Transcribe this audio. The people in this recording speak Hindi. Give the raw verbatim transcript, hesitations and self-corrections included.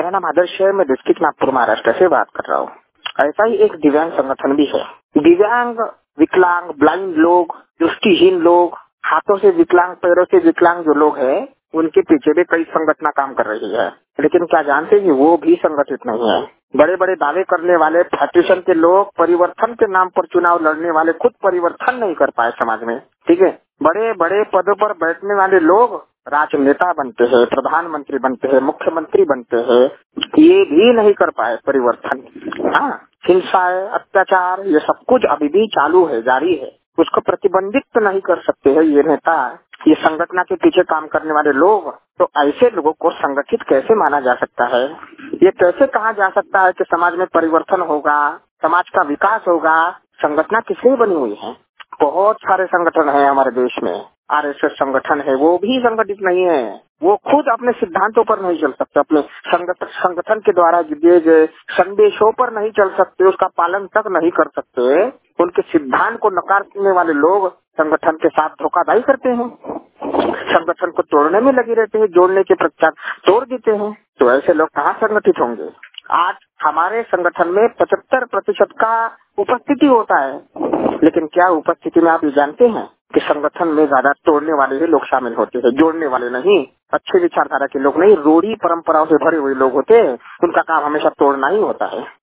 मेरा नाम आदर्श है, मैं डिस्ट्रिक्ट नागपुर महाराष्ट्र से बात कर रहा हूँ। ऐसा ही एक दिव्यांग संगठन भी है। दिव्यांग, विकलांग, ब्लाइंड लोग, दृष्टिहीन लोग, हाथों से विकलांग, पैरों से विकलांग जो लोग हैं, उनके पीछे भी कई संगठन काम कर रही है। लेकिन क्या जानते हैं कि वो भी संगठित नहीं है। बड़े बड़े दावे करने वाले फैक्ट्रिशन के लोग, परिवर्तन के नाम पर चुनाव लड़ने वाले, खुद परिवर्तन नहीं कर पाए समाज में। ठीक है, बड़े बड़े पदों पर बैठने वाले लोग राजनेता बनते हैं, प्रधानमंत्री बनते हैं, मुख्यमंत्री बनते हैं, ये भी नहीं कर पाए परिवर्तन। हाँ, हिंसा, अत्याचार, ये सब कुछ अभी भी चालू है, जारी है। उसको प्रतिबंधित तो नहीं कर सकते हैं ये नेता, ये संगठन के पीछे काम करने वाले लोग। तो ऐसे लोगों को संगठित कैसे माना जा सकता है? ये कैसे कहा जा सकता है कि समाज में परिवर्तन होगा, समाज का विकास होगा? संगठन किससे बनी हुई है? बहुत सारे संगठन है हमारे देश में। आरएसएस संगठन है, वो भी संगठित नहीं है। वो खुद अपने सिद्धांतों पर नहीं चल सकते, अपने संगठन संगठन के द्वारा दिए गए संदेशों पर नहीं चल सकते, उसका पालन तक नहीं कर सकते। उनके सिद्धांत को नकारने वाले लोग संगठन के साथ धोखाधड़ी करते हैं, संगठन को तोड़ने में लगे रहते हैं, जोड़ने के पश्चात तोड़ देते हैं। तो ऐसे लोग कहाँ संगठित होंगे? आज हमारे संगठन में पचहत्तर प्रतिशत का उपस्थिति होता है, लेकिन क्या उपस्थिति में आप ये जानते हैं कि संगठन में ज्यादा तोड़ने वाले ही लोग शामिल होते हैं, जोड़ने वाले नहीं। अच्छे विचारधारा के लोग नहीं, रूढ़ी परंपराओं से भरे हुए लोग होते हैं, उनका काम हमेशा तोड़ना ही होता है।